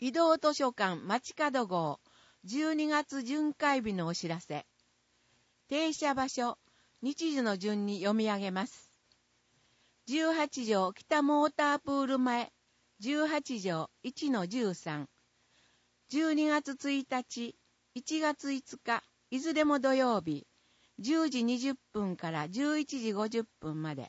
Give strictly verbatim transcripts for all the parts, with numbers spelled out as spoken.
移動図書館街角号じゅうにがつ巡回日のお知らせ。停車場所、日時の順に読み上げます。じゅうはちじょう北モータープール前、じゅうはちじょういちのじゅうさん。じゅうにがつついたち、いちがついつか、いずれも土曜日、じゅうじにじゅっぷんからじゅういちじごじゅっぷんまで。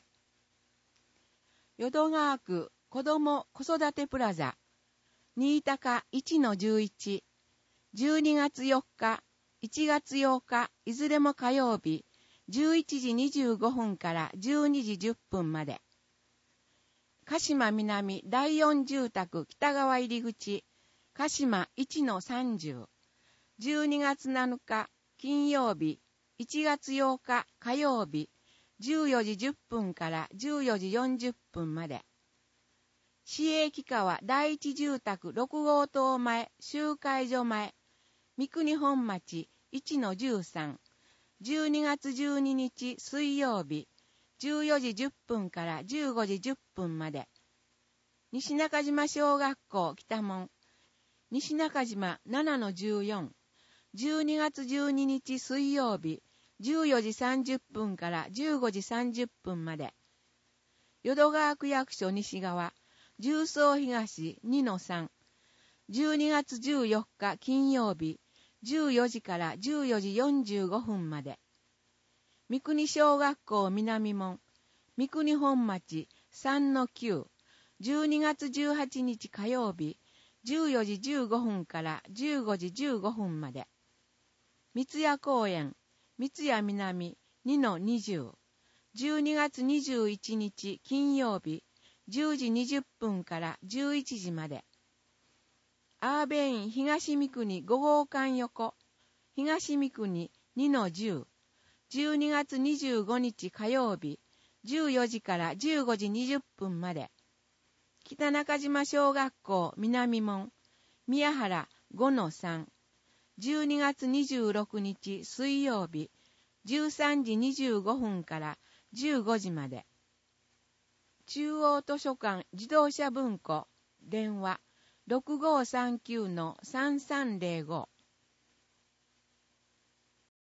淀川区子ども子育てプラザ、新高いちのじゅういち、じゅうにがつよっか、いちがつようか、いずれも火曜日、じゅういちじにじゅうごふんからじゅうにじじゅっぷんまで。鹿島南だいよん住宅北側入口、鹿島いちのさんじゅう、じゅうにがつなのか金曜日、いちがつようか火曜日、じゅうよじじゅっぷんからじゅうよじよんじゅっぷんまで。市営木川第一住宅ろくごうとう前、集会所前、三国本町いちのじゅうさん、じゅうにがつじゅうににち水曜日、じゅうよじじゅっぷんからじゅうごじじゅっぷんまで。西中島小学校北門、西中島ななのじゅうよん、じゅうにがつじゅうににち水曜日、じゅうよじさんじゅっぷんからじゅうごじさんじゅっぷんまで。淀川区役所西側、十三東にのさん、じゅうにがつじゅうよっか金曜日、じゅうよじからじゅうよじよんじゅうごふんまで。三国小学校南門、三国本町さんのきゅう、じゅうにがつじゅうはちにち火曜日、じゅうよじじゅうごふんからじゅうごじじゅうごふんまで。三谷公園、三谷南にのにじゅう、じゅうにがつにじゅういちにち金曜日、じゅうじにじゅっぷんからじゅういちじまで。アーベイン東三国ごごうかん横、東三国にのじゅう、じゅうにがつにじゅうごにち火曜日、じゅうよじからじゅうごじにじゅっぷんまで。北中島小学校南門、宮原ごのさん、じゅうにがつにじゅうろくにち水曜日、じゅうさんじにじゅうごふんからじゅうごじまで。中央図書館自動車文庫、電話ろくごーさんきゅうのさんさんぜろご。